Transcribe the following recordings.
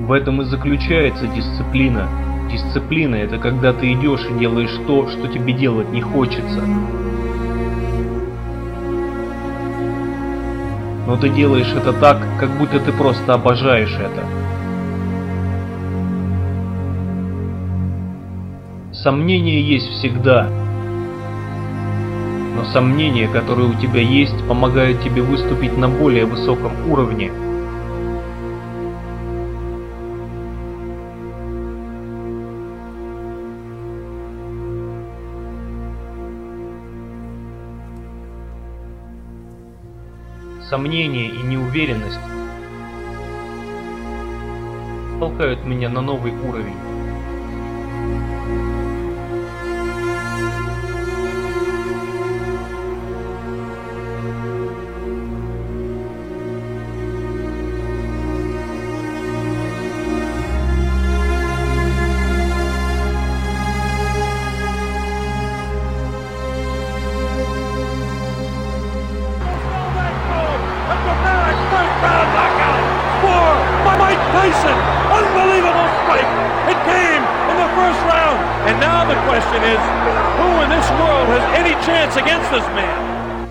В этом и заключается дисциплина. Дисциплина – это когда ты идешь и делаешь то, что тебе делать не хочется. Но ты делаешь это так, как будто ты просто обожаешь это. Сомнения есть всегда. Но сомнения, которые у тебя есть, помогают тебе выступить на более высоком уровне. Сомнения и неуверенность толкают меня на новый уровень. Tyson, unbelievable strike. It came in the first round. And now the question is, who in this world has any chance against this man?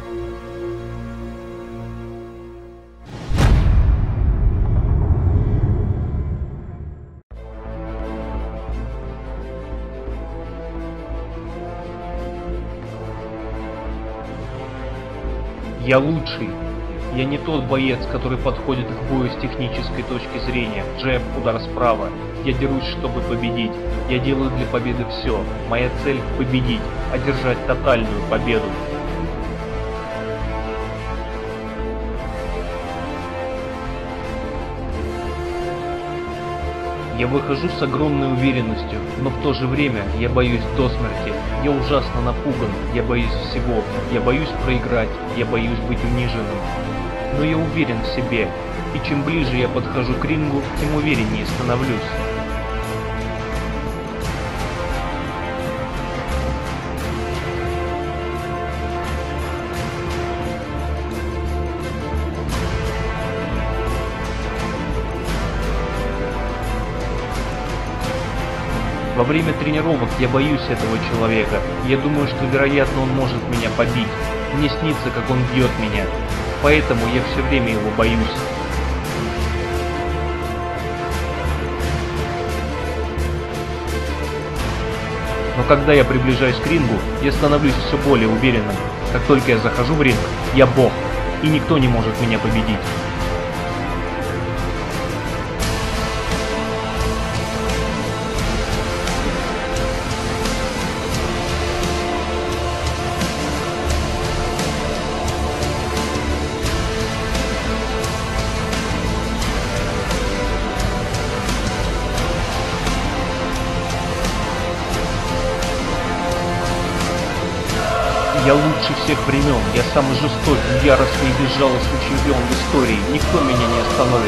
Я лучший. Я не тот боец, который подходит к бою с технической точки зрения. Джеб, удар справа. Я дерусь, чтобы победить. Я делаю для победы все. Моя цель – победить, одержать тотальную победу. Я выхожу с огромной уверенностью, но в то же время я боюсь до смерти. Я ужасно напуган, я боюсь всего. Я боюсь проиграть, я боюсь быть униженным. Но я уверен в себе, и чем ближе я подхожу к рингу, тем увереннее становлюсь. Во время тренировок я боюсь этого человека. Я думаю, что вероятно он может меня побить. Мне снится, как он бьет меня. Поэтому я все время его боюсь. Но когда я приближаюсь к рингу, я становлюсь все более уверенным. Как только я захожу в ринг, я бог, и никто не может меня победить. Я лучше всех времен, я самый жестокий, яростный и безжалостный чемпион в истории. Никто меня не остановит.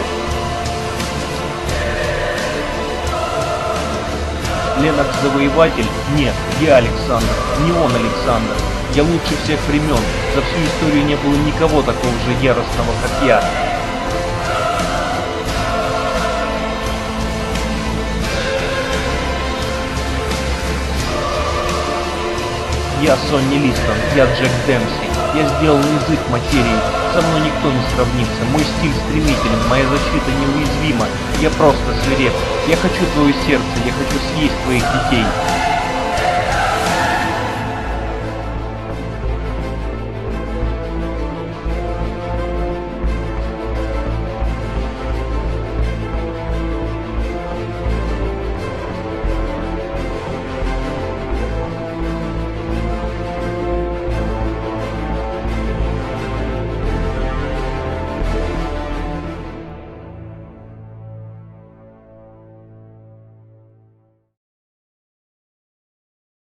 Леннокс завоеватель? Нет, я Александр, не он Александр. Я лучше всех времен. За всю историю не было никого такого же яростного, как я. Я Сонни Листон, я Джек Демпси. Я сделал язык материи. Со мной никто не сравнится. Мой стиль стремителен, моя защита неуязвима. Я просто свиреп. Я хочу твое сердце, я хочу съесть твоих детей.